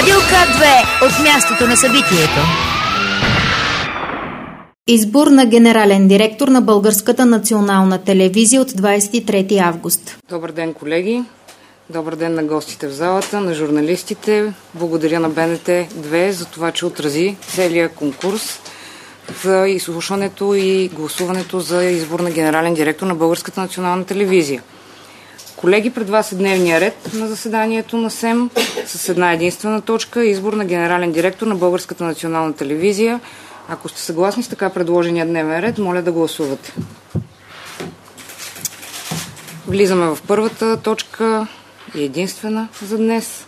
Радио К2 от мястото на събитието. Избор на генерален директор на Българската национална телевизия от 23 август. Добър ден, колеги! Добър ден на гостите в залата, на журналистите. Благодаря на БНТ 2 за това, че отрази целият конкурс за изслушването и гласуването за избор на генерален директор на Българската национална телевизия. Колеги, пред вас е дневния ред на заседанието на СЕМ с една единствена точка – избор на генерален директор на Българската национална телевизия. Ако сте съгласни с така предложения дневен ред, моля да гласувате. Влизаме в първата точка и единствена за днес.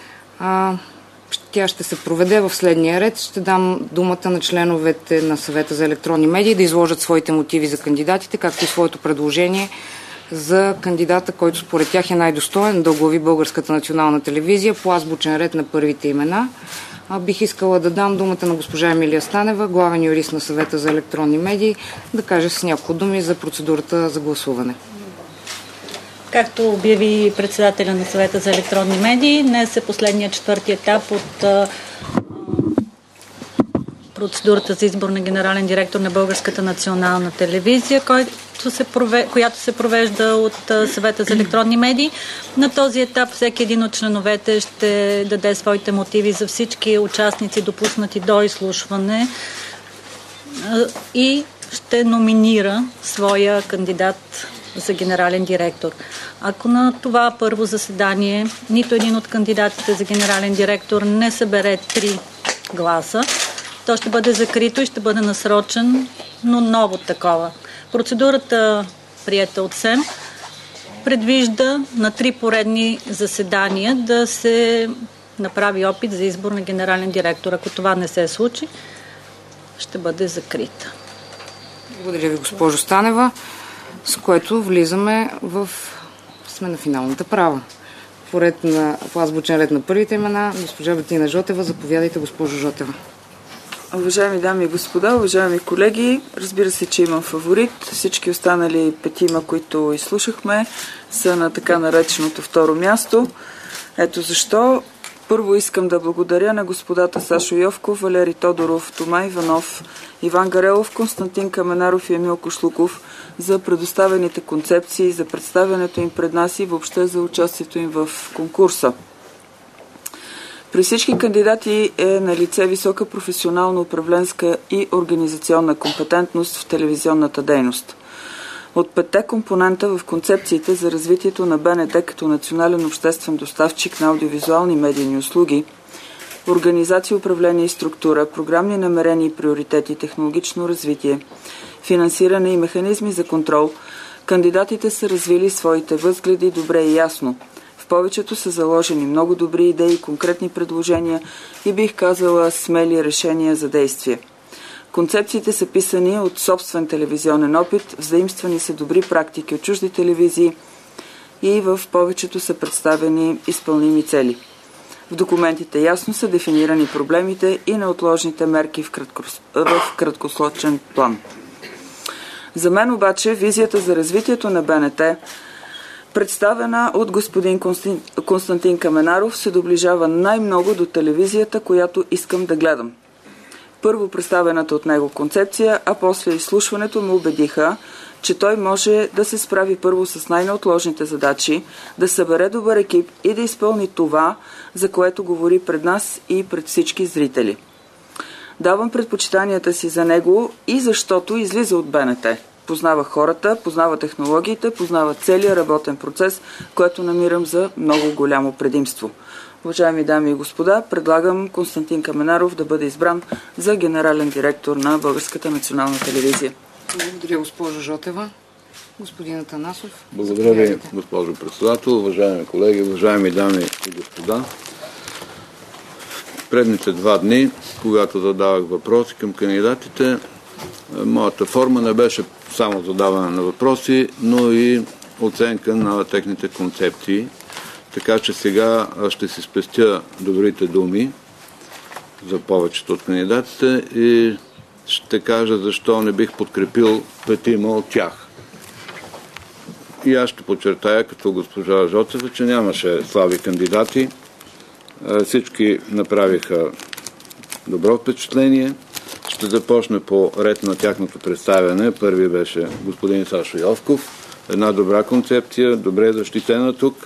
Тя ще се проведе в следния ред. Ще дам думата на членовете на Съвета за електронни медии да изложат своите мотиви за кандидатите, както и своето предложение за кандидата, който според тях е най-достоен да оглави Българската национална телевизия по азбучен ред на първите имена. Бих искала да дам думата на госпожа Емилия Станева, главен юрист на Съвета за електронни медии, да каже с няколко думи за процедурата за гласуване. Както обяви председателя на Съвета за електронни медии, днес е последният четвърти етап от процедурата за избор на генерален директор на Българската национална телевизия, която се провежда от Съвета за електронни медии. На този етап всеки един от членовете ще даде своите мотиви за всички участници, допуснати до изслушване, и ще номинира своя кандидат за генерален директор. Ако на това първо заседание нито един от кандидатите за генерален директор не събере 3 гласа, то ще бъде закрито и ще бъде насрочен, но ново такова. Процедурата, приета от СЕМ, предвижда на 3 поредни заседания да се направи опит за избор на генерален директор. Ако това не се случи, ще бъде закрита. Благодаря ви, госпожо Станева, с което влизаме сме на финалната права. По азбучен ред на първите имена, госпожа Бетина Жотева. Заповядайте, госпожо Жотева. Уважаеми дами и господа, уважаеми колеги, разбира се, че имам фаворит. Всички останали 5, които изслушахме, са на така нареченото второ място. Ето защо. Първо искам да благодаря на господата Сашо Йовков, Валери Тодоров, Тома Иванов, Иван Гарелов, Константин Каменаров и Емил Кошлуков за предоставените концепции, за представянето им пред нас и въобще за участието им в конкурса. При всички кандидати е налице висока професионална, управленска и организационна компетентност в телевизионната дейност. От 5 компонента в концепциите за развитието на БНТ като национален обществен доставчик на аудиовизуални медийни услуги, организация, управление и структура, програмни намерения и приоритети, технологично развитие, финансиране и механизми за контрол, кандидатите са развили своите възгледи добре и ясно. В повечето са заложени много добри идеи, конкретни предложения и бих казала смели решения за действие. Концепциите са писани от собствен телевизионен опит, взаимствани са добри практики от чужди телевизии и в повечето са представени изпълними цели. В документите ясно са дефинирани проблемите и неотложните мерки в краткосрочен план. За мен обаче визията за развитието на БНТ, представена от господин Константин Каменаров, се доближава най-много до телевизията, която искам да гледам. Първо представената от него концепция, а после изслушването ме убедиха, че той може да се справи първо с най-неотложните задачи, да събере добър екип и да изпълни това, за което говори пред нас и пред всички зрители. Давам предпочитанията си за него и защото излиза от БНТ. Познава хората, познава технологиите, познава целият работен процес, което намирам за много голямо предимство. Уважаеми дами и господа, предлагам Константин Каменаров да бъде избран за генерален директор на Българската национална телевизия. Благодаря, госпожо Жотева. Господин Атанасов. Благодаря ви, госпожо председател, уважаеми колеги, уважаеми дами и господа. Предните 2 дни, когато задавах въпроси към кандидатите, моята форма не беше само задаване на въпроси, но и оценка на техните концепции. Така че сега ще си спестя добрите думи за повечето от кандидатите и ще кажа защо не бих подкрепил 5 от тях. И аз ще подчертая, като госпожа Жотева, че нямаше слаби кандидати. Всички направиха добро впечатление. Ще започне по ред на тяхното представяне. Първи беше господин Сашо Йовков. Една добра концепция, добре защитена тук.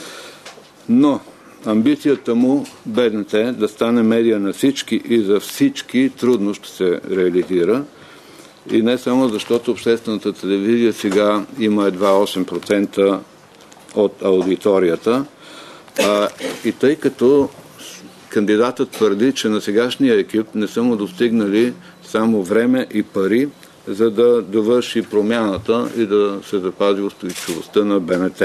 Но амбицията му, БНТ, да стане медия на всички и за всички, трудно ще се реализира. И не само защото обществената телевизия сега има едва 8% от аудиторията, и тъй като кандидатът твърди, че на сегашния екип не са му достигнали само време и пари, за да довърши промяната и да се запази устойчивостта на БНТ.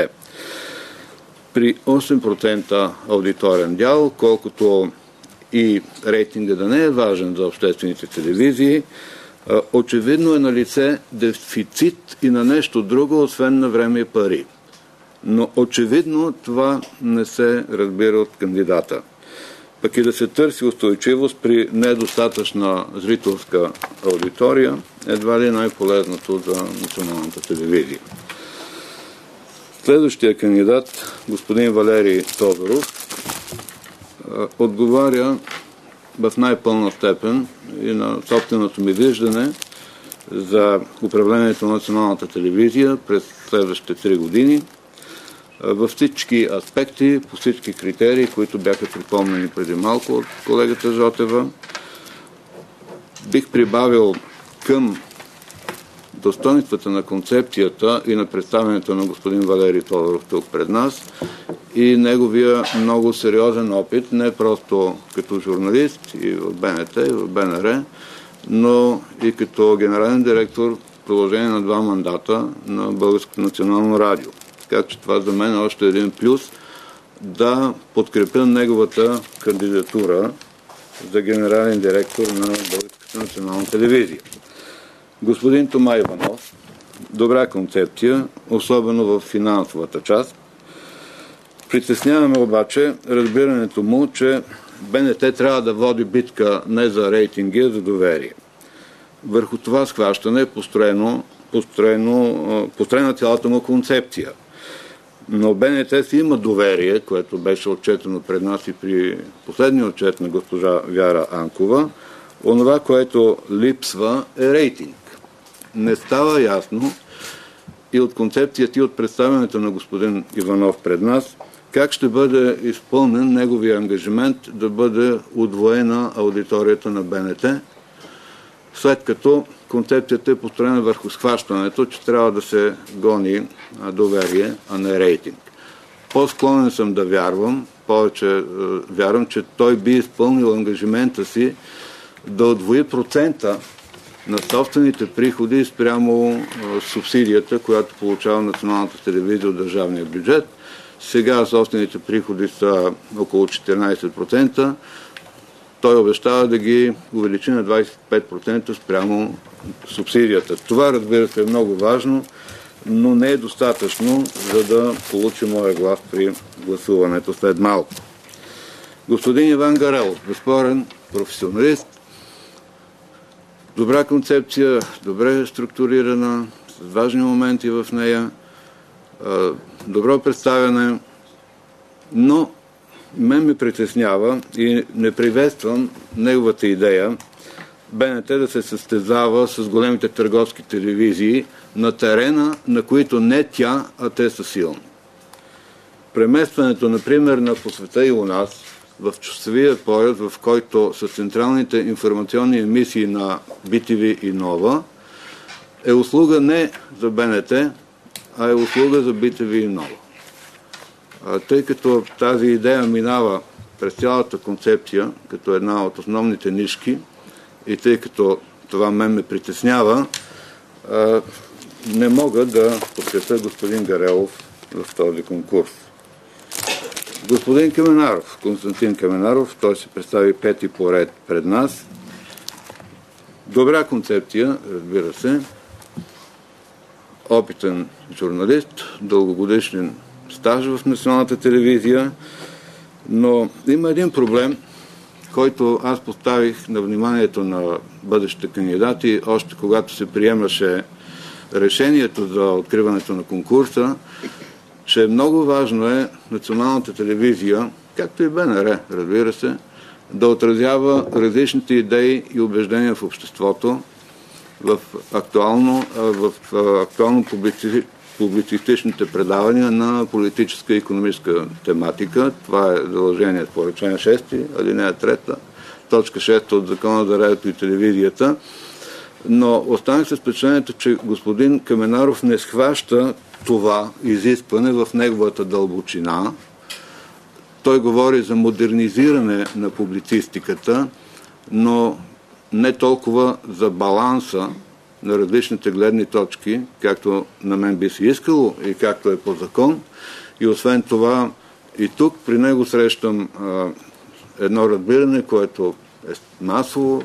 При 8% аудиторен дял, колкото и рейтинга да не е важен за обществените телевизии, очевидно е на лице дефицит и на нещо друго, освен на време и пари. Но очевидно това не се разбира от кандидата. Пък и да се търси устойчивост при недостатъчна зрителска аудитория, едва ли най-полезното за националната телевизия. Следващия кандидат, господин Валерий Тодоров, отговаря в най-пълна степен и на собственото ми виждане за управлението на националната телевизия през следващите 3 години във всички аспекти, по всички критерии, които бяха припомнени преди малко от колегата Жотева. Бих прибавил към достойнствата на концепцията и на представянето на господин Валерий Тодоров тук пред нас и неговия много сериозен опит, не просто като журналист и в БНТ, и в БНР, но и като генерален директор в продължение на 2 мандата на Българското национално радио. Така че това за мен е още един плюс да подкрепя неговата кандидатура за генерален директор на Българската национална телевизия. Господин Тома Иванов, добра концепция, особено в финансовата част. Притесняваме обаче разбирането му, че БНТ трябва да води битка не за рейтинги, а за доверие. Върху това схващане е построена цялата му концепция. Но БНТ си има доверие, което беше отчетено пред нас и при последния отчет на госпожа Вяра Анкова. Онова, което липсва, е рейтинг. Не става ясно и от концепцията и от представянето на господин Иванов пред нас, как ще бъде изпълнен неговия ангажимент да бъде удвоена аудиторията на БНТ, след като концепцията е построена върху схващането, че трябва да се гони доверие, а не рейтинг. По-склонен съм да вярвам, повече вярвам, че той би изпълнил ангажимента си да удвои процента на собствените приходи спрямо субсидията, която получава националната телевизия от държавния бюджет. Сега собствените приходи са около 14%. Той обещава да ги увеличи на 25% спрямо субсидията. Това, разбира се, е много важно, но не е достатъчно, за да получи моя глас при гласуването след малко. Господин Иван Гарелов, безспорен професионалист, добра концепция, добре структурирана, с важни моменти в нея, добро представяне, но мен ме притеснява и не приветствам неговата идея БНТ да се състезава с големите търговски телевизии на терена, на които не тя, а те са силни. Преместването, например, на По света и у нас, в часовия пояс, в който са централните информационни емисии на BTV и Нова, е услуга не за БНТ, а е услуга за BTV и Нова. Тъй като тази идея минава през цялата концепция, като една от основните нишки, и тъй като това мен ме притеснява, не мога да подкрепя господин Гарелов в този конкурс. Господин Каменаров, Константин Каменаров, той се представи 5-ти поред пред нас. Добра концепция, разбира се. Опитен журналист, дългогодишен стаж в националната телевизия, но има един проблем, който аз поставих на вниманието на бъдещите кандидати, още когато се приемаше решението за откриването на конкурса, че много важно е националната телевизия както и БНР, разбира се, да отразява различните идеи и убеждения в обществото в актуално публицистичните предавания на политическа и икономическа тематика. Това е задължение според член 6, алинея 3, точка 6 от Закона за радиото и телевизията. Но останах с впечатлението, че господин Каменаров не схваща това изискване в неговата дълбочина. Той говори за модернизиране на публицистиката, но не толкова за баланса на различните гледни точки, както на мен би се искало и както е по закон. И освен това, и тук при него срещам едно разбиране, което е масово,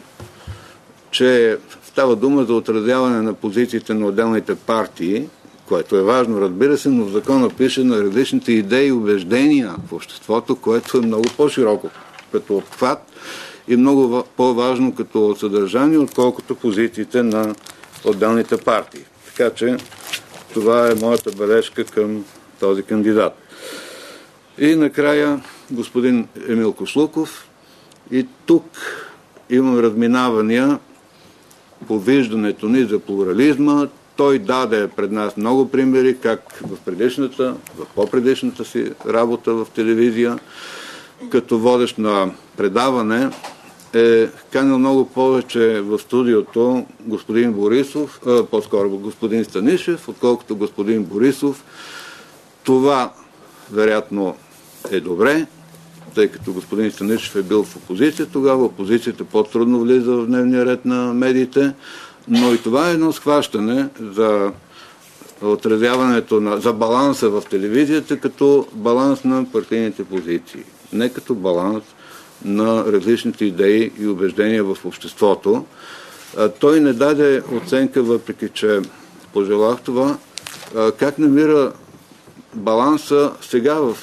че става дума за отразяване на позициите на отделните партии, което е важно, разбира се, но в закона пише на различните идеи и убеждения в обществото, което е много по-широко като обхват и много по-важно като съдържание, отколкото позициите на отделните партии. Така че това е моята бележка към този кандидат. И накрая господин Емил Кошлуков. И тук имам разминавания по виждането ни за плурализма. Той даде пред нас много примери, как в по-предишната си работа в телевизия, като водещ на предаване, е канил много повече в студиото господин Борисов, по-скоро господин Станишев, отколкото господин Борисов. Това вероятно е добре, тъй като господин Станишев е бил в опозиция, тогава опозицията по-трудно влиза в дневния ред на медиите, но и това е едно схващане за отразяването за баланса в телевизията като баланс на партийните позиции, не като баланс на различните идеи и убеждения в обществото. Той не даде оценка, въпреки че пожелах това, как намира баланса сега в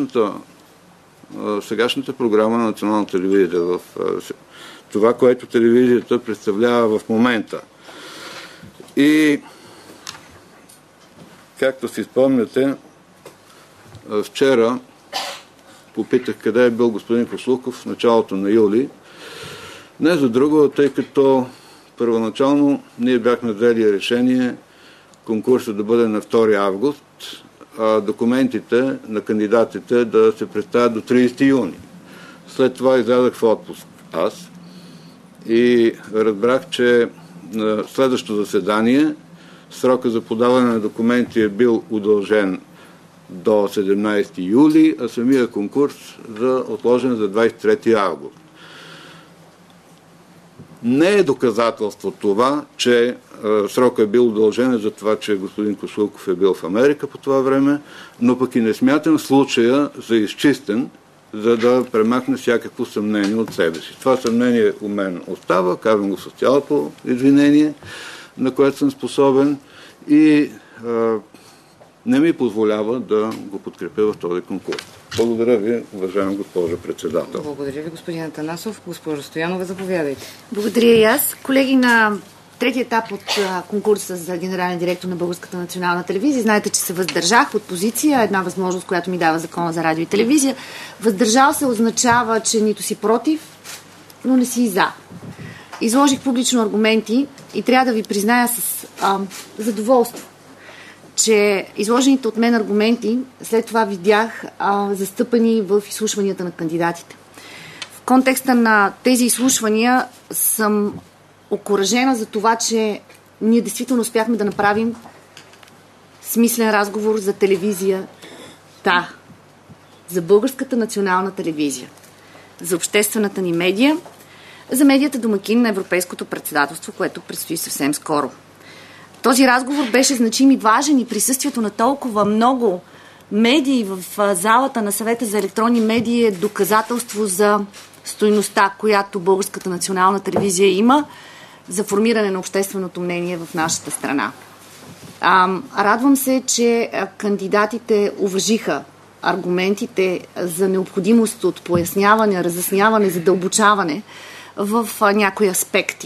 сегашната програма на Национална телевизия, в това, което телевизията представлява в момента. И както си спомняте, вчера попитах къде е бил господин Кошлуков в началото на юли. Не за друго, тъй като първоначално ние бяхме взели решение конкурсът да бъде на 2 август, а документите на кандидатите да се представят до 30 юни. След това излязах в отпуск аз и разбрах, че на следващото заседание срока за подаване на документи е бил удължен до 17 юли, а самия конкурс отложен за 23 август. Не е доказателство това, че срокът е бил удължен за това, че господин Кошлуков е бил в Америка по това време, но пък и не смятам случая за изчистен, за да премахне всякакво съмнение от себе си. Това съмнение у мен остава, казвам го с цялото извинение, на което съм способен и не ми позволява да го подкрепя в този конкурс. Благодаря ви, уважаема госпожа председател. Благодаря ви, господин Атанасов. Госпожа Стоянова, заповядайте. Благодаря и аз. Колеги, на третия етап от конкурса за генерален директор на Българската национална телевизия, знаете, че се въздържах от позиция, една възможност, която ми дава Закона за радио и телевизия. Въздържал се означава, че нито си против, но не си и за. Изложих публично аргументи и трябва да ви призная с задоволство, че изложените от мен аргументи след това видях застъпани в изслушванията на кандидатите. В контекста на тези изслушвания съм окуражена за това, че ние действително успяхме да направим смислен разговор за телевизия. Да, за Българската национална телевизия, за обществената ни медия, за медията домакин на Европейското председателство, което предстои съвсем скоро. Този разговор беше значим и важен и присъствието на толкова много медии в залата на Съвета за електронни медии е доказателство за стойността, която Българската национална телевизия има за формиране на общественото мнение в нашата страна. Радвам се, че кандидатите уважиха аргументите за необходимост от поясняване, разясняване, задълбочаване в някои аспекти.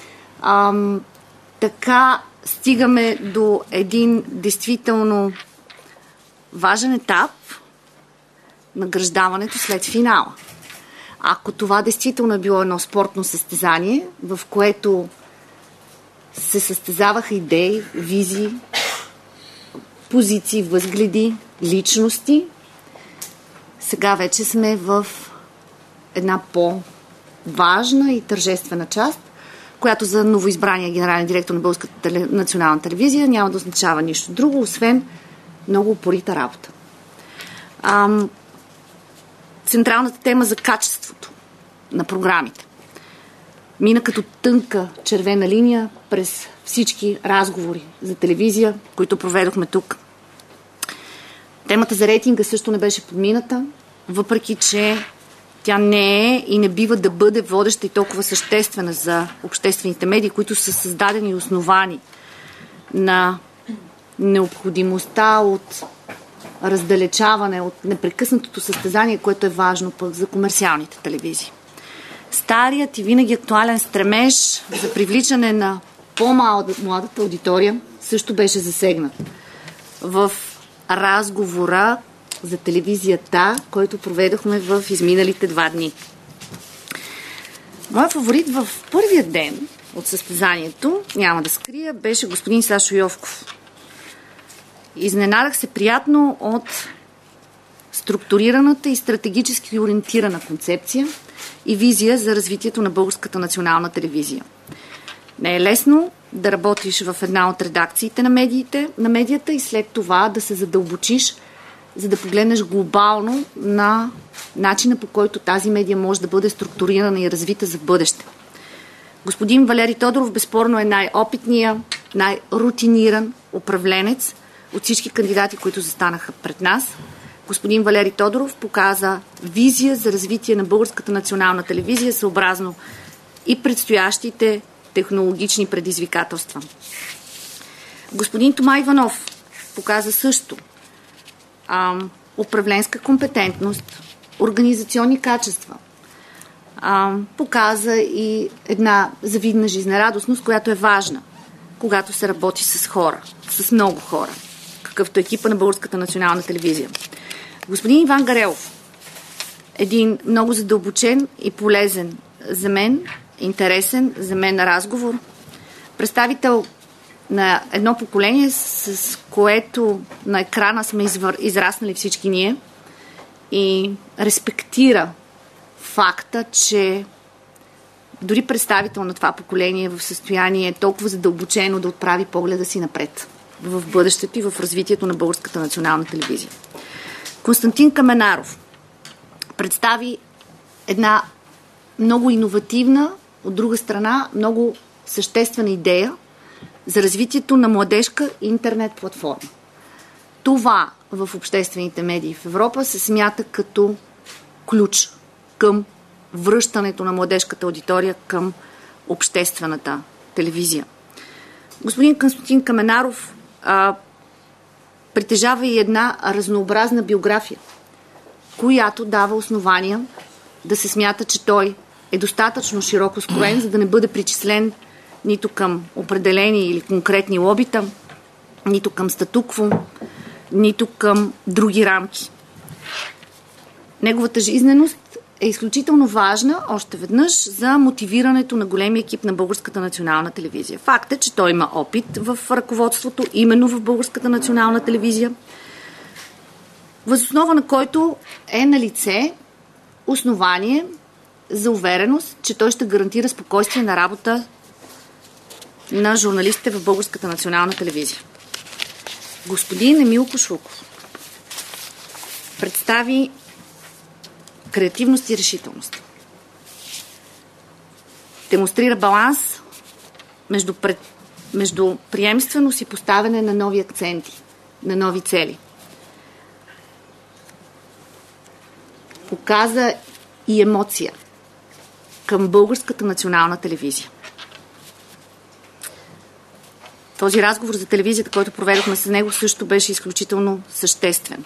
Така стигаме до един действително важен етап, награждаването след финала. Ако това действително е било едно спортно състезание, в което се състезаваха идеи, визии, позиции, възгледи, личности, сега вече сме в една по-важна и тържествена част, която за новоизбрания генерален директор на Българската национална телевизия няма да означава нищо друго, освен много упорита работа. Централната тема за качеството на програмите мина като тънка червена линия през всички разговори за телевизия, които проведохме тук. Темата за рейтинга също не беше подмината, въпреки че тя не е и не бива да бъде водеща и толкова съществена за обществените медии, които са създадени и основани на необходимостта от раздалечаване, от непрекъснатото състезание, което е важно пък за комерциалните телевизии. Старият и винаги актуален стремеж за привличане на по-младата аудитория също беше засегнат в разговора за телевизията, който проведохме в изминалите 2 дни. Моят фаворит в първия ден от състезанието, няма да скрия, беше господин Сашо Йовков. Изненадах се приятно от структурираната и стратегически ориентирана концепция и визия за развитието на Българската национална телевизия. Не е лесно да работиш в една от редакциите на медията и след това да се задълбочиш, за да погледнеш глобално на начина, по който тази медия може да бъде структурирана и развита за бъдеще. Господин Валери Тодоров безспорно е най-опитният, най-рутиниран управленец от всички кандидати, които застанаха пред нас. Господин Валери Тодоров показа визия за развитие на Българската национална телевизия, съобразно и предстоящите технологични предизвикателства. Господин Тома Иванов показа също управленска компетентност, организационни качества. Показа и една завидна жизнерадостност, която е важна, когато се работи с хора, с много хора, какъвто екипа на Българската национална телевизия. Господин Иван Гарелов, един много задълбочен и полезен за мен, интересен за мен разговор, представител на едно поколение, с което на екрана сме израснали всички ние, и респектира факта, че дори представител на това поколение е в състояние толкова задълбочено да отправи погледа си напред в бъдещето и в развитието на Българската национална телевизия. Константин Каменаров представи една много иновативна, от друга страна много съществена идея за развитието на младежка интернет платформа. Това в обществените медии в Европа се смята като ключ към връщането на младежката аудитория към обществената телевизия. Господин Константин Каменаров притежава и една разнообразна биография, която дава основания да се смята, че той е достатъчно широко скроен, за да не бъде причислен нито към определени или конкретни лобита, нито към статукво, нито към други рамки. Неговата жизненост е изключително важна, още веднъж, за мотивирането на големия екип на Българската национална телевизия. Факт е, че той има опит в ръководството, именно в Българската национална телевизия, въз основа на който е на лице основание за увереност, че той ще гарантира спокойствие на работа на журналистите в Българската национална телевизия. Господин Емил Кошлуков представи креативност и решителност. Демонстрира баланс между приемственост и поставяне на нови акценти, на нови цели. Показа и емоция към Българската национална телевизия. Този разговор за телевизията, който проведохме с него, също беше изключително съществен.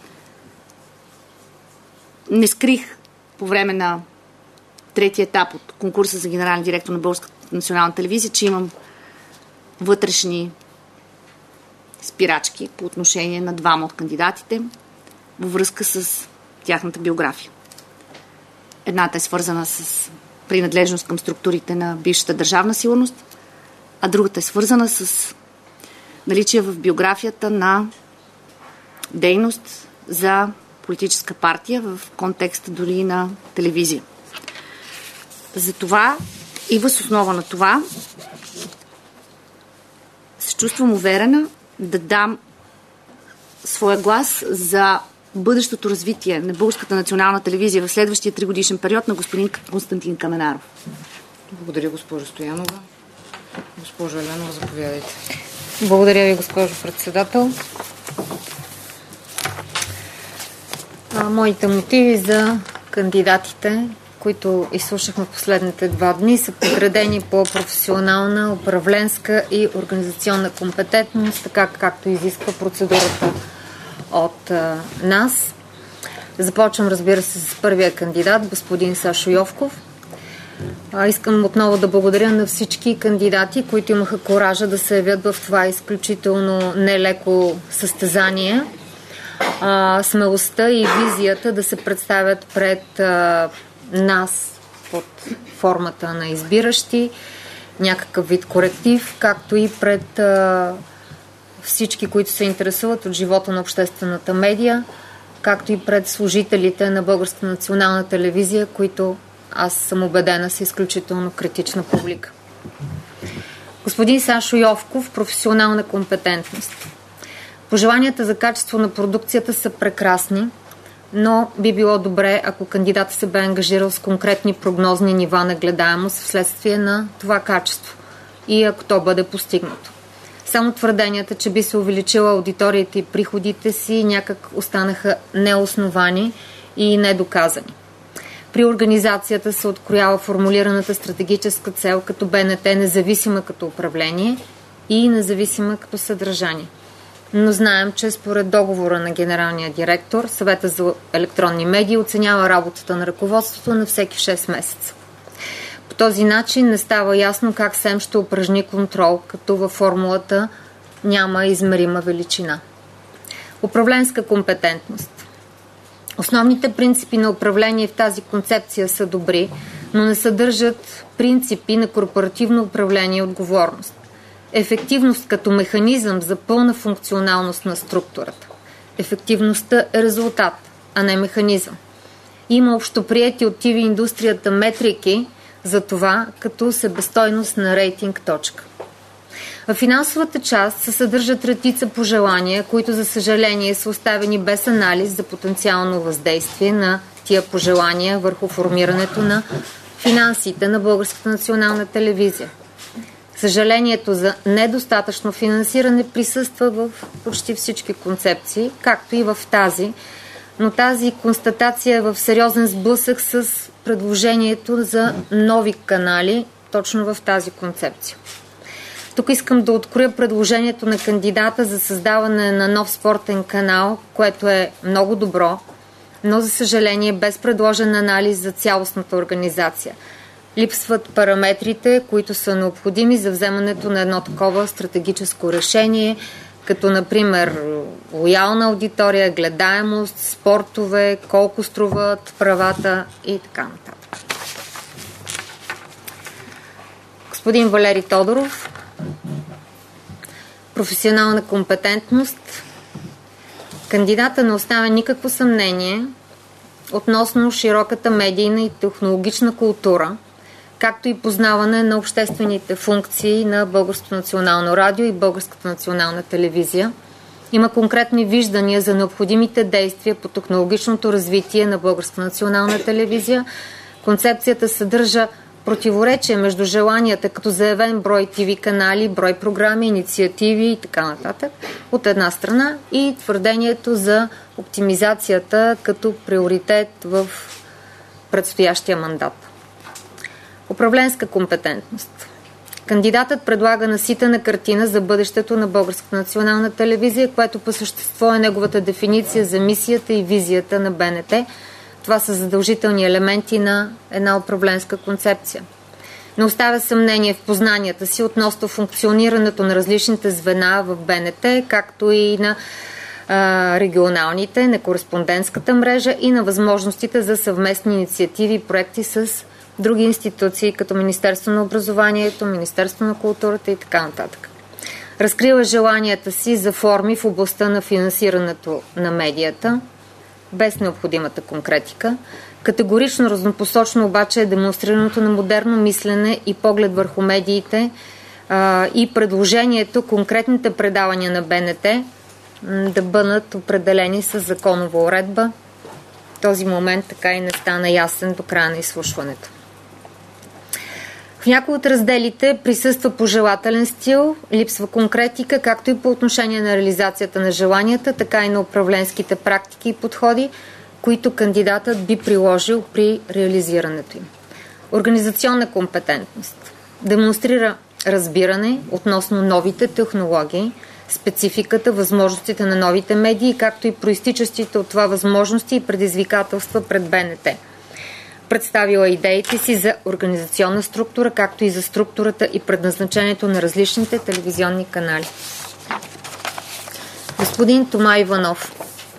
Не скрих по време на третия етап от конкурса за генерален директор на Българската национална телевизия, че имам вътрешни спирачки по отношение на двама от кандидатите във връзка с тяхната биография. Едната е свързана с принадлежност към структурите на бившата държавна сигурност, а другата е свързана с наличие в биографията на дейност за политическа партия в контекста дори на телевизия. Затова и въз основа на това се чувствам уверена да дам своя глас за бъдещото развитие на Българската национална телевизия в следващия 3-годишен период на господин Константин Каменаров. Благодаря, госпожо Стоянова. Госпожо Еленова, заповядайте. Благодаря ви, госпожо председател. Моите мотиви за кандидатите, които изслушахме в последните 2 дни, са подредени по професионална, управленска и организационна компетентност, така както изисква процедурата от нас. Започвам, разбира се, с първия кандидат, господин Сашо Йовков. Искам отново да благодаря на всички кандидати, които имаха коража да се явят в това изключително нелеко състезание. Смелостта и визията да се представят пред нас под формата на избиращи, някакъв вид коректив, както и пред всички, които се интересуват от живота на обществената медия, както и пред служителите на Българската национална телевизия, които аз съм убедена са изключително критична публика. Господин Сашо Йовков, професионална компетентност. Пожеланията за качество на продукцията са прекрасни, но би било добре, ако кандидатът се бе ангажирал с конкретни прогнозни нива на гледаемост вследствие на това качество и ако то бъде постигнато. Само твърденията, че би се увеличила аудиторията и приходите си, някак останаха неосновани и недоказани. При организацията се откроява формулираната стратегическа цел като БНТ независима като управление и независима като съдържание. Но знаем, че според договора на генералния директор, Съвета за електронни медии оценява работата на ръководството на всеки 6 месеца. По този начин не става ясно как СЕМ ще упражни контрол, като във формулата няма измерима величина. Управленска компетентност. Основните принципи на управление в тази концепция са добри, но не съдържат принципи на корпоративно управление и отговорност. Ефективност като механизъм за пълна функционалност на структурата. Ефективността е резултат, а не механизъм. Има общоприети от ТВ индустрията метрики за това като себестойност на рейтинг точка. В финансовата част се съдържат редица пожелания, които за съжаление са оставени без анализ за потенциално въздействие на тия пожелания върху формирането на финансите на Българската национална телевизия. Съжалението за недостатъчно финансиране присъства в почти всички концепции, както и в тази, но тази констатация е в сериозен сблъсък с предложението за нови канали точно в тази концепция. Тук искам да откроя предложението на кандидата за създаване на нов спортен канал, което е много добро, но за съжаление без предложен анализ за цялостната организация. Липсват параметрите, които са необходими за вземането на едно такова стратегическо решение, като например лоялна аудитория, гледаемост, спортове, колко струват правата и така нататък. Господин Валери Тодоров, професионална компетентност. Кандидата не оставя никакво съмнение относно широката медийна и технологична култура, както и познаване на обществените функции на Българското национално радио и Българската национална телевизия. Има конкретни виждания за необходимите действия по технологичното развитие на Българската национална телевизия. Концепцията съдържа противоречие между желанията като заявен брой ТВ канали, брой програми, инициативи и така нататък от една страна и твърдението за оптимизацията като приоритет в предстоящия мандат. Управленска компетентност. Кандидатът предлага наситена картина за бъдещето на Българската национална телевизия, което по същество е неговата дефиниция за мисията и визията на БНТ. Това са задължителни елементи на една управленска концепция. Не оставя съмнение в познанията си относно функционирането на различните звена в БНТ, както и на регионалните, на кореспондентската мрежа и на възможностите за съвместни инициативи и проекти с други институции, като Министерство на образованието, Министерство на културата и така нататък. Разкрива желанията си за форми в областта на финансирането на медията, без необходимата конкретика. Категорично разнопосочно обаче е демонстрирането на модерно мислене и поглед върху медиите и предложението конкретните предавания на БНТ да бъдат определени с законова уредба. Този момент така и не стана ясен до края на изслушването. В някои от разделите присъства пожелателен стил, липсва конкретика, както и по отношение на реализацията на желанията, така и на управленските практики и подходи, които кандидатът би приложил при реализирането им. Организационна компетентност. Демонстрира разбиране относно новите технологии, спецификата, възможностите на новите медии, както и проистичащите от това възможности и предизвикателства пред БНТ. Представила идеите си за организационна структура, както и за структурата и предназначението на различните телевизионни канали. Господин Тома Иванов.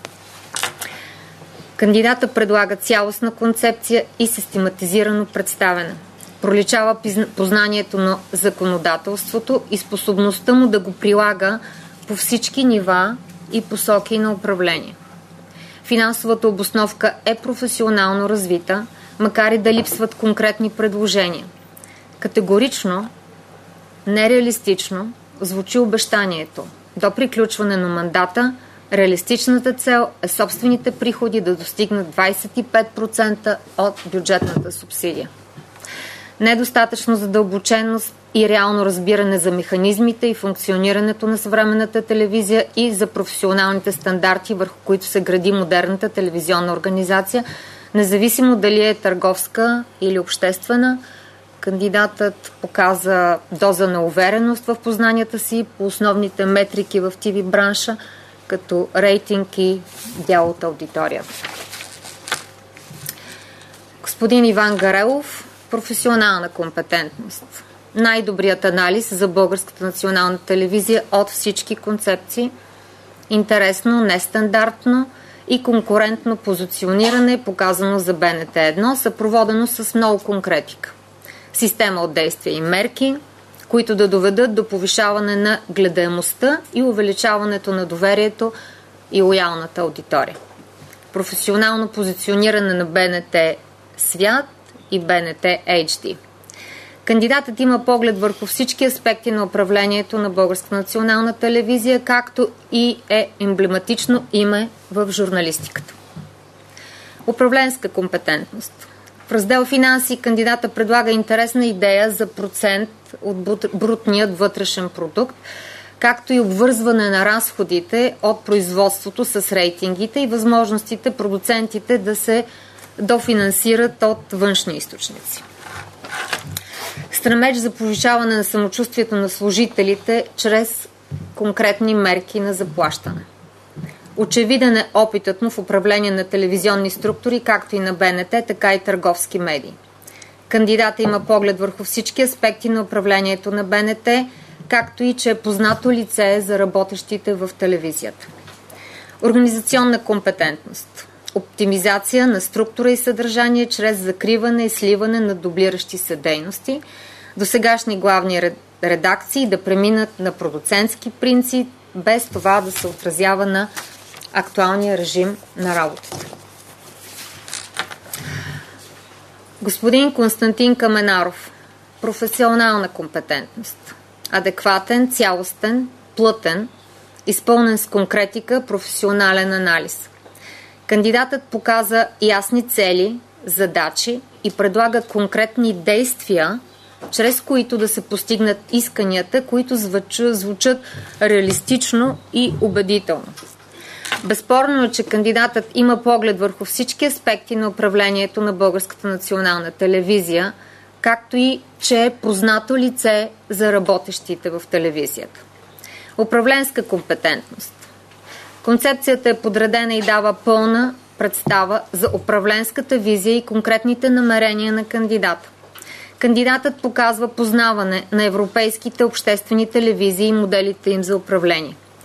Кандидата предлага цялостна концепция и систематизирано представена. Проличава познанието на законодателството и способността му да го прилага по всички нива и посоки на управление. Финансовата обосновка е професионално развита, макар и да липсват конкретни предложения. Категорично, нереалистично звучи обещанието. До приключване на мандата, реалистичната цел е собствените приходи да достигнат 25% от бюджетната субсидия. Недостатъчно задълбоченост и реално разбиране за механизмите и функционирането на съвременната телевизия и за професионалните стандарти, върху които се гради модерната телевизионна организация, независимо дали е търговска или обществена. Кандидатът показа доза на увереност в познанията си по основните метрики в ТВ бранша, като рейтинг и дял от аудиторията. Господин Иван Гарелов. Професионална компетентност. Най-добрият анализ за Българската национална телевизия от всички концепции. Интересно, нестандартно и конкурентно позициониране, показано за БНТ1, съпроводено с много конкретика. Система от действия и мерки, които да доведат до повишаване на гледаемостта и увеличаването на доверието и лоялната аудитория. Професионално позициониране на БНТ Свят и БНТ HD. Кандидатът има поглед върху всички аспекти на управлението на Българска национална телевизия, както и е емблематично име в журналистиката. Управленска компетентност. В раздел финанси кандидата предлага интересна идея за процент от брутният вътрешен продукт, както и обвързване на разходите от производството с рейтингите и възможностите продуцентите да се дофинансират от външни източници. Стремеж за повишаване на самочувствието на служителите чрез конкретни мерки на заплащане. Очевиден е опитът му в управление на телевизионни структури, както и на БНТ, така и търговски медии. Кандидата има поглед върху всички аспекти на управлението на БНТ, както и че е познато лице за работещите в телевизията. Организационна компетентност. Оптимизация на структура и съдържание чрез закриване и сливане на дублиращи се дейности, досегашни главни редакции да преминат на продуцентски принцип, без това да се отразява на актуалния режим на работата. Господин Константин Каменаров. Професионална компетентност. Адекватен, цялостен, плътен, изпълнен с конкретика, професионален анализ. Кандидатът показа ясни цели, задачи и предлага конкретни действия, чрез които да се постигнат исканията, които звучат реалистично и убедително. Безспорно е, че кандидатът има поглед върху всички аспекти на управлението на Българската национална телевизия, както и че е познато лице за работещите в телевизията. Управленска компетентност. Концепцията е подредена и дава пълна представа за управленската визия и конкретните намерения на кандидата. Кандидатът показва познаване на европейските обществени телевизии и моделите им за управление.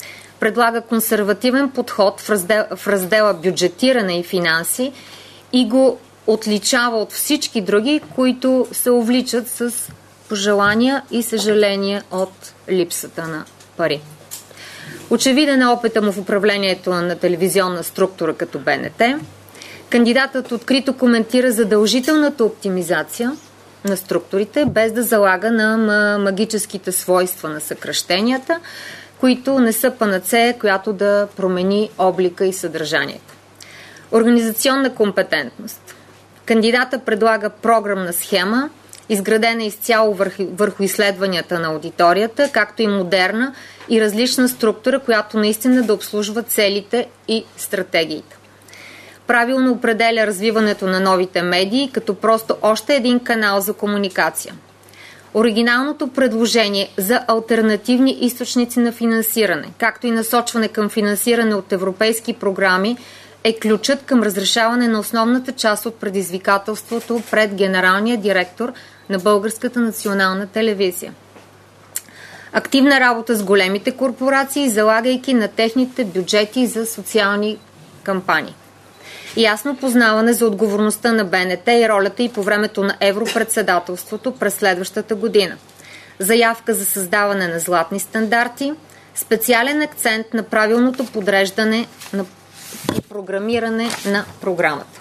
предлага консервативен подход в раздела бюджетиране и финанси и го отличава от всички други, които се увличат с пожелания и съжаления от липсата на пари. Очевиден е опита му в управлението на телевизионна структура като БНТ. Кандидатът открито коментира задължителната оптимизация на структурите, без да залага на магическите свойства на съкращенията, които не са панацея, която да промени облика и съдържанието. Организационна компетентност. Кандидата предлага програмна схема, изградена изцяло върху изследванията на аудиторията, както и модерна и различна структура, която наистина да обслужва целите и стратегиите. Правилно определя развиването на новите медии като просто още един канал за комуникация. Оригиналното предложение за алтернативни източници на финансиране, както и насочване към финансиране от европейски програми, е ключът към разрешаване на основната част от предизвикателството пред генералния директор на Българската национална телевизия. Активна работа с големите корпорации, залагайки на техните бюджети за социални кампании. Ясно познаване за отговорността на БНТ и ролята й по времето на европредседателството през следващата година. Заявка за създаване на златни стандарти, специален акцент на правилното подреждане и програмиране на програмата.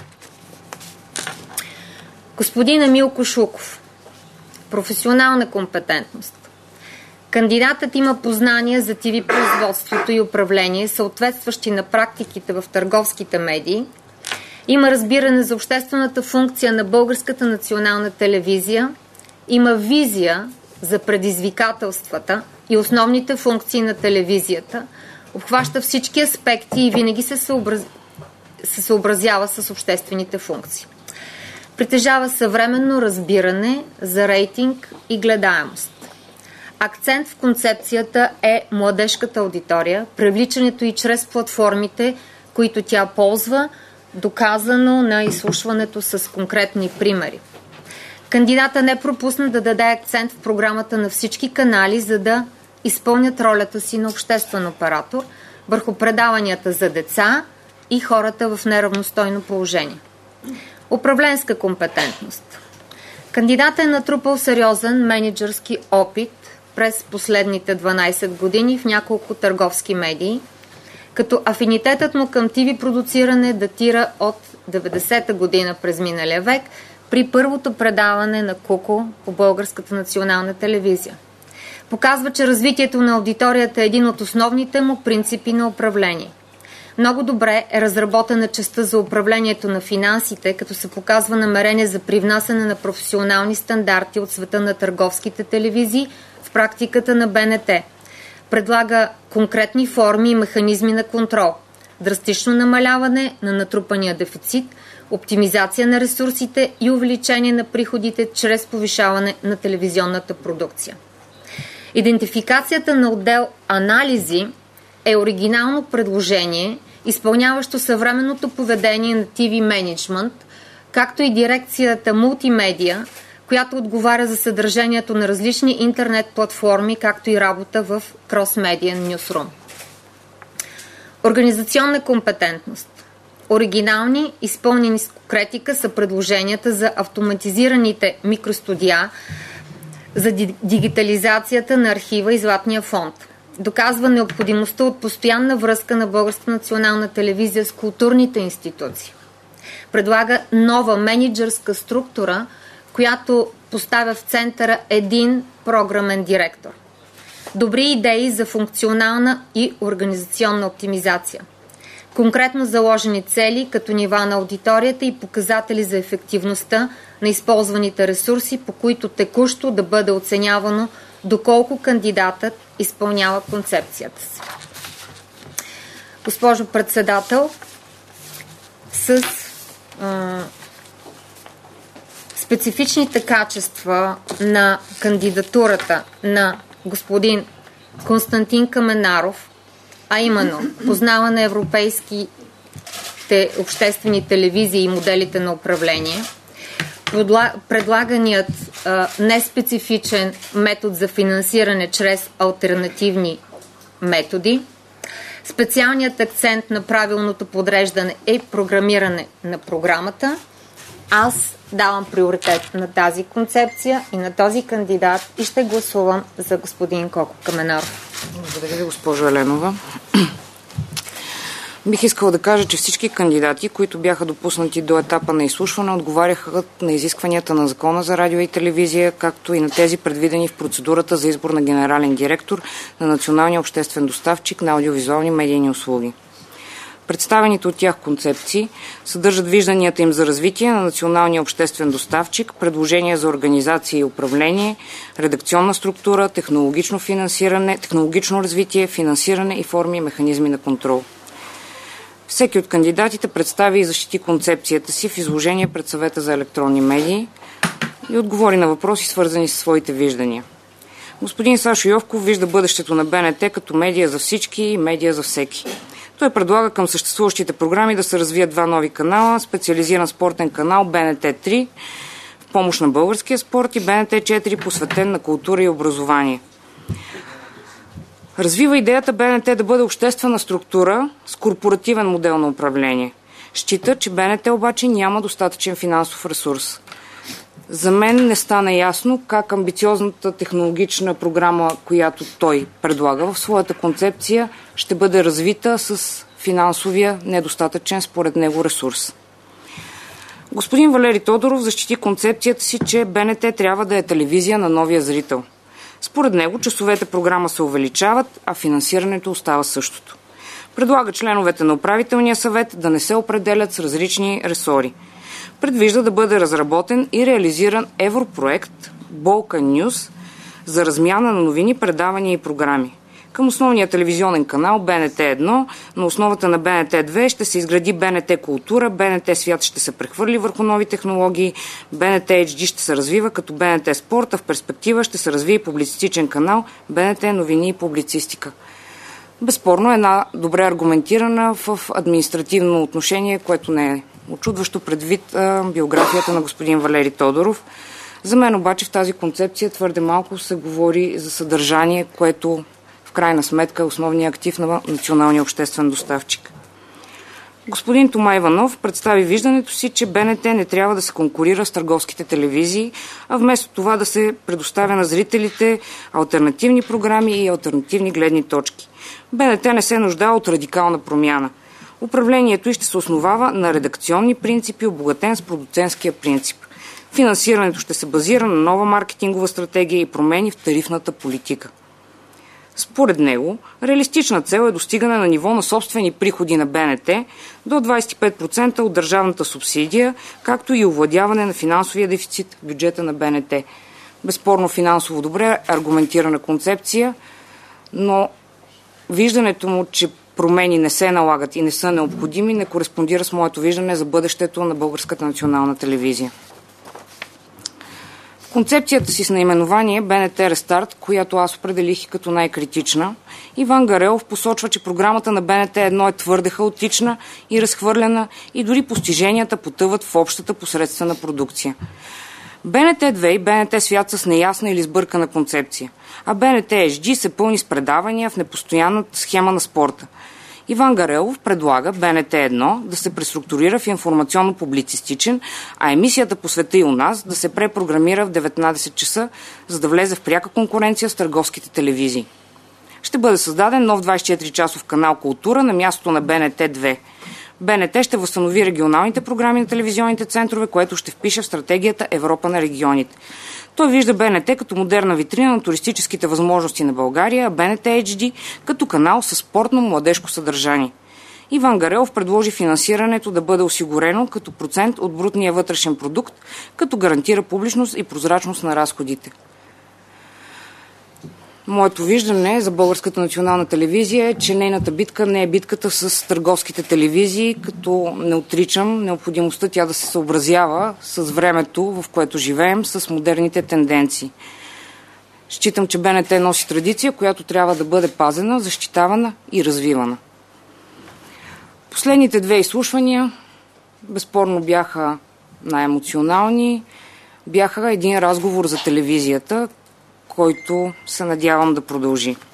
Господин Емил Кошуков. Професионална компетентност. Кандидатът има познания за ТВ производството и управление, съответстващи на практиките в търговските медии. Има разбиране за обществената функция на Българската национална телевизия. Има визия за предизвикателствата и основните функции на телевизията. Обхваща всички аспекти и винаги се съобразява с обществените функции. Притежава съвременно разбиране за рейтинг и гледаемост. Акцент в концепцията е младежката аудитория, привличането и чрез платформите, които тя ползва, доказано на изслушването с конкретни примери. Кандидата не пропусна да даде акцент в програмата на всички канали, за да изпълнят ролята си на обществен оператор върху предаванията за деца и хората в неравностойно положение. Управленска компетентност. Кандидатът е натрупал сериозен мениджърски опит през последните 12 години в няколко търговски медии, като афинитетът му към ТВ продуциране датира от 90-та година през миналия век при първото предаване на Куко по Българската национална телевизия. Показва, че развитието на аудиторията е един от основните му принципи на управление. Много добре е разработена частта за управлението на финансите, като се показва намерение за привнасяне на професионални стандарти от света на търговските телевизии в практиката на БНТ. Предлага конкретни форми и механизми на контрол, драстично намаляване на натрупания дефицит, оптимизация на ресурсите и увеличение на приходите чрез повишаване на телевизионната продукция. Идентификацията на отдел анализи е оригинално предложение, изпълняващо съвременното поведение на TV менеджмент, както и дирекцията мултимедия, която отговаря за съдържанието на различни интернет платформи, както и работа в кросмедиен нюсрум. Организационна компетентност. Оригинални, изпълнени с конкретика са предложенията за автоматизираните микростудия, за дигитализацията на архива и Златния фонд. Доказва необходимостта от постоянна връзка на Българската национална телевизия с културните институции. Предлага нова мениджърска структура, която поставя в центъра един програмен директор. Добри идеи за функционална и организационна оптимизация. Конкретно заложени цели като нива на аудиторията и показатели за ефективността на използваните ресурси, по които текущо да бъде оценявано доколко кандидатът изпълнява концепцията си. Госпожо председател, с специфичните качества на кандидатурата на господин Константин Каменаров, а именно познаване европейските обществени телевизии и моделите на управление, предлаганият неспецифичен метод за финансиране чрез алтернативни методи, Специалният акцент на правилното подреждане е програмиране на програмата. Аз давам приоритет на тази концепция и на този кандидат и ще гласувам за господин Коко Каменаров. Благодаря ви, госпожо Еленова. Бих искала да кажа, че всички кандидати, които бяха допуснати до етапа на изслушване, отговаряха на изискванията на Закона за радио и телевизия, както и на тези предвидени в процедурата за избор на генерален директор на Националния обществен доставчик на аудиовизуални медийни услуги. Представените от тях концепции съдържат вижданията им за развитие на националния обществен доставчик, предложения за организация и управление, редакционна структура, технологично финансиране, технологично развитие, финансиране и форми и механизми на контрол. Всеки от кандидатите представи и защити концепцията си в изложение пред Съвета за електронни медии и отговори на въпроси, свързани с своите виждания. Господин Сашо Йовков вижда бъдещето на БНТ като медия за всички и медия за всеки. Той предлага към съществуващите програми да се развият два нови канала, специализиран спортен канал БНТ 3 в помощ на българския спорт и БНТ 4 посветен на култура и образование. Развива идеята БНТ да бъде обществена структура с корпоративен модел на управление. Счита, че БНТ обаче няма достатъчен финансов ресурс. За мен не стана ясно как амбициозната технологична програма, която той предлага в своята концепция, ще бъде развита с финансовия недостатъчен според него ресурс. Господин Валери Тодоров защити концепцията си, че БНТ трябва да е телевизия на новия зрител. Според него часовете програма се увеличават, а финансирането остава същото. Предлага членовете на управителния съвет да не се определят с различни ресори. Предвижда да бъде разработен и реализиран европроект Balkan News за размяна на новини, предавания и програми. Към основния телевизионен канал БНТ 1 на основата на БНТ 2 ще се изгради БНТ Култура, БНТ Свят ще се прехвърли върху нови технологии, БНТ HD ще се развива като БНТ Спорт, а в перспектива ще се развие и публицистичен канал БНТ Новини и публицистика. Безспорно една добре аргументирана в административно отношение, което не е очудващо предвид биографията на господин Валери Тодоров. За мен обаче в тази концепция твърде малко се говори за съдържание, което в крайна сметка е основният актив на националния обществен доставчик. Господин Тома Иванов представи виждането си, че БНТ не трябва да се конкурира с търговските телевизии, а вместо това да се предоставя на зрителите алтернативни програми и алтернативни гледни точки. БНТ не се нуждае от радикална промяна. Управлението й ще се основава на редакционни принципи, обогатен с продуцентския принцип. Финансирането ще се базира на нова маркетингова стратегия и промени в тарифната политика. Според него, реалистична цел е достигане на ниво на собствени приходи на БНТ до 25% от държавната субсидия, както и овладяване на финансовия дефицит в бюджета на БНТ. Безспорно финансово добре аргументирана концепция, но виждането му, че промени не се налагат и не са необходими, не кореспондира с моето виждане за бъдещето на Българската национална телевизия. В концепцията си с наименование БНТ Рестарт, която аз определих като най-критична, Иван Гарелов посочва, че програмата на БНТ 1 е твърде хаотична и разхвърляна и дори постиженията потъват в общата посредствена продукция. БНТ 2 и БНТ Свят са с неясна или сбъркана концепция, а БНТ HD се пълни с предавания в непостоянната схема на спорта. Иван Гарелов предлага БНТ 1 да се преструктурира в информационно-публицистичен, а емисията по света и у нас да се препрограмира в 19 часа, за да влезе в пряка конкуренция с търговските телевизии. Ще бъде създаден нов 24-часов канал Култура на мястото на БНТ 2. БНТ ще възстанови регионалните програми на телевизионните центрове, което ще впише в стратегията Европа на регионите. Той вижда БНТ като модерна витрина на туристическите възможности на България, а БНТ HD като канал със спортно младежко съдържание. Иван Гарелов предложи финансирането да бъде осигурено като процент от брутния вътрешен продукт, като гарантира публичност и прозрачност на разходите. Моето виждане за Българската национална телевизия е, че нейната битка не е битката с търговските телевизии, като не отричам необходимостта тя да се съобразява с времето, в което живеем, с модерните тенденции. Считам, че БНТ носи традиция, която трябва да бъде пазена, защитавана и развивана. Последните две изслушвания безспорно бяха най-емоционални, бяха един разговор за телевизията, който се надявам да продължи.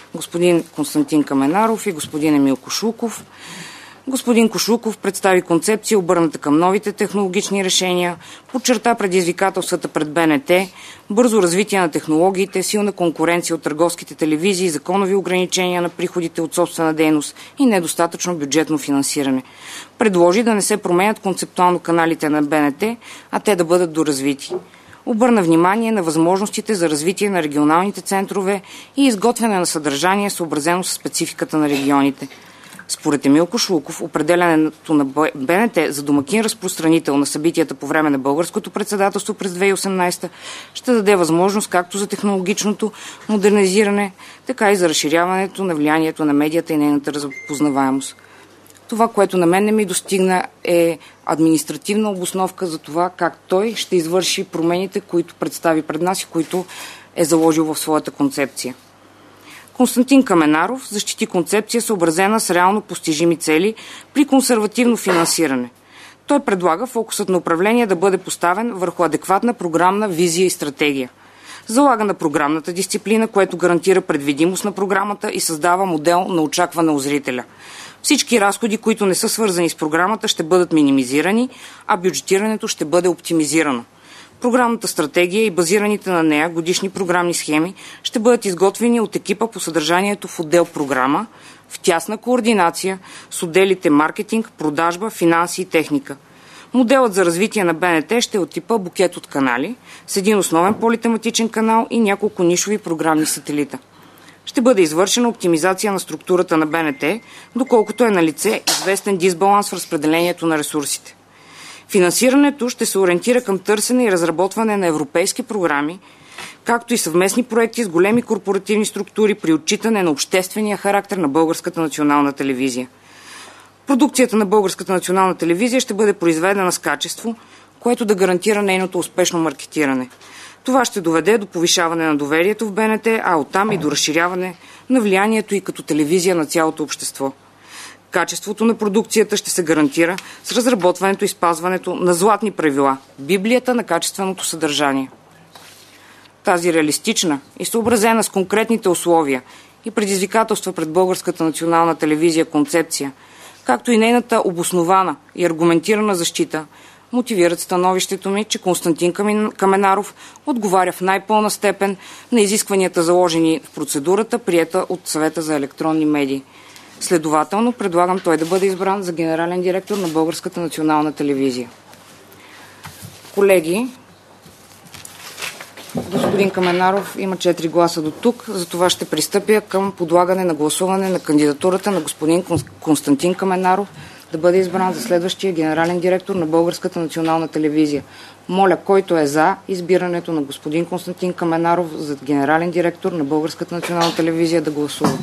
господин Константин Каменаров и господин Емил Кошлуков. Господин Кошлуков представи концепция, обърната към новите технологични решения, подчерта предизвикателствата пред БНТ, бързо развитие на технологиите, силна конкуренция от търговските телевизии, законови ограничения на приходите от собствена дейност и недостатъчно бюджетно финансиране. Предложи да не се променят концептуално каналите на БНТ, а те да бъдат доразвити. Обърна внимание на възможностите за развитие на регионалните центрове и изготвяне на съдържание, съобразено с спецификата на регионите. Според Емил Кошлуков, определянето на БНТ за домакин разпространител на събитията по време на българското председателство през 2018 ще даде възможност както за технологичното модернизиране, така и за разширяването на влиянието на медията и нейната разпознаваемост. Това, което на мен не ми достигна, е административна обосновка за това как той ще извърши промените, които представи пред нас и които е заложил в своята концепция. Константин Каменаров защити концепция, съобразена с реално постижими цели при консервативно финансиране. Той предлага фокусът на управление да бъде поставен върху адекватна програмна визия и стратегия. Залага на програмната дисциплина, което гарантира предвидимост на програмата и създава модел на очакване у зрителя. Всички разходи, които не са свързани с програмата, ще бъдат минимизирани, а бюджетирането ще бъде оптимизирано. Програмната стратегия и базираните на нея годишни програмни схеми ще бъдат изготвени от екипа по съдържанието в отдел програма, в тясна координация с отделите маркетинг, продажба, финанси и техника. Моделът за развитие на БНТ ще е от типа букет от канали, с един основен политематичен канал и няколко нишови програмни сателита. Ще бъде извършена оптимизация на структурата на БНТ, доколкото е налице известен дисбаланс в разпределението на ресурсите. Финансирането ще се ориентира към търсене и разработване на европейски програми, както и съвместни проекти с големи корпоративни структури при отчитане на обществения характер на Българската национална телевизия. Продукцията на Българската национална телевизия ще бъде произведена с качество, което да гарантира нейното успешно маркетиране. Това ще доведе до повишаване на доверието в БНТ, а оттам и до разширяване на влиянието и като телевизия на цялото общество. Качеството на продукцията ще се гарантира с разработването и спазването на златни правила – Библията на качественото съдържание. Тази реалистична и съобразена с конкретните условия и предизвикателства пред Българската национална телевизия концепция, както и нейната обоснована и аргументирана защита, мотивират становището ми, че Константин Каменаров отговаря в най-пълна степен на изискванията, заложени в процедурата, приета от Съвета за електронни медии. Следователно, предлагам той да бъде избран за генерален директор на Българската национална телевизия. Колеги, господин Каменаров има 4 гласа до тук, затова ще пристъпя към подлагане на гласуване на кандидатурата на господин Константин Каменаров да бъде избран за следващия генерален директор на Българската национална телевизия. Моля, който е за избирането на господин Константин Каменаров за генерален директор на Българската национална телевизия да гласува.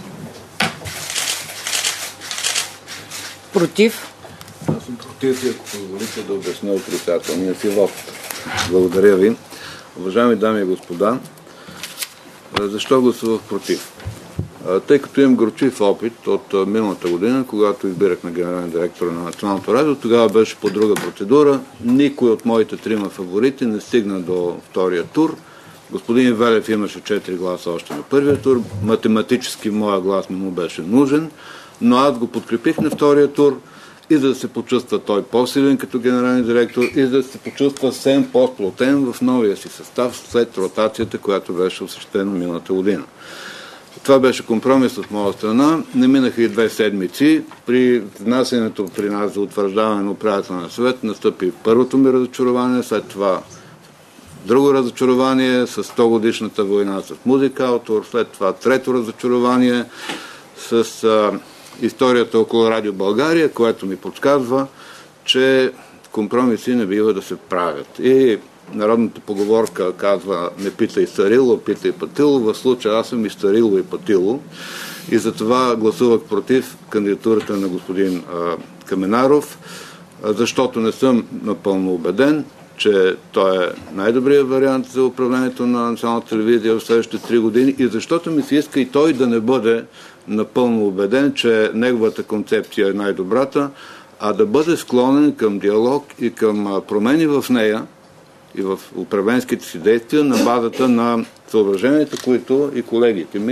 Против? Аз съм против и ако позволите да обясня отрицателния си вот. Благодаря ви. Уважаеми дами и господа, защо гласувах против? Тъй като имам горчив опит от миналата година, когато избирах на генерален директор на Националното радио, тогава беше по друга процедура. Никой от моите 3 фаворити не стигна до втория тур. Господин Велев имаше 4 гласа още на първия тур. Математически моя глас не му беше нужен, но аз го подкрепих на втория тур и за да се почувства той по-силен като генерален директор и за да се почувства съвсем по-сплотен в новия си състав след ротацията, която беше осъществена миналата година. Това беше компромис от моя страна. Не минаха и 2 седмици. При внасянето при нас за утвърждаване на управителния съвет настъпи първото ми разочарование, след това друго разочарование с 100 годишната война с Музикаутор, след това трето разочарование с историята около Радио България, което ми подсказва, че компромиси не бива да се правят. И народната поговорка казва: не питай Старило, питай Патило. В случая аз съм и Старило и Патило. И затова гласувах против кандидатурата на господин Каменаров, защото не съм напълно убеден, че той е най-добрият вариант за управлението на националната телевизия в следващите 3 години и защото ми се иска и той да не бъде напълно убеден, че неговата концепция е най-добрата, а да бъде склонен към диалог и към промени в нея и в управленските си действия на базата на съображенията, които и колегите ми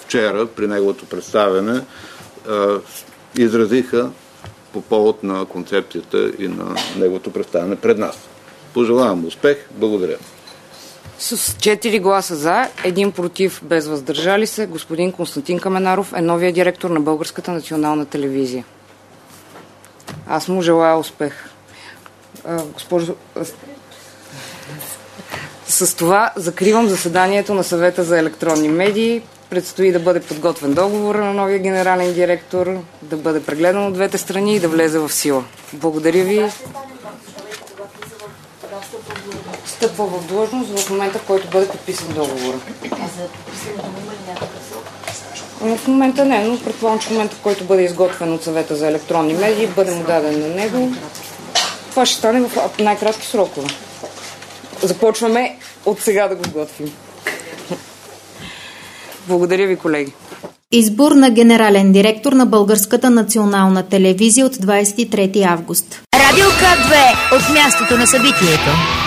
вчера при неговото представяне изразиха по повод на концепцията и на неговото представяне пред нас. Пожелавам успех. Благодаря. С 4 гласа за, 1 против, без въздържали се, господин Константин Каменаров е новия директор на Българската национална телевизия. Аз му желая успех. Госпожо... С това закривам заседанието на Съвета за електронни медии. Предстои да бъде подготвен договор на новия генерален директор, да бъде прегледан от двете страни и да влезе в сила. Благодаря ви. Стъпва в длъжност в момента, в който бъде подписан договора. В момента не, но предполагам, че в момента, в който бъде изготвен от Съвета за електронни медии, бъде му даден на него. Това ще стане в най-кратки срокове. Започваме от сега да го готвим. Благодаря ви, колеги. Избор на генерален директор на Българската национална телевизия от 23 август. Радио К2 от мястото на събитието.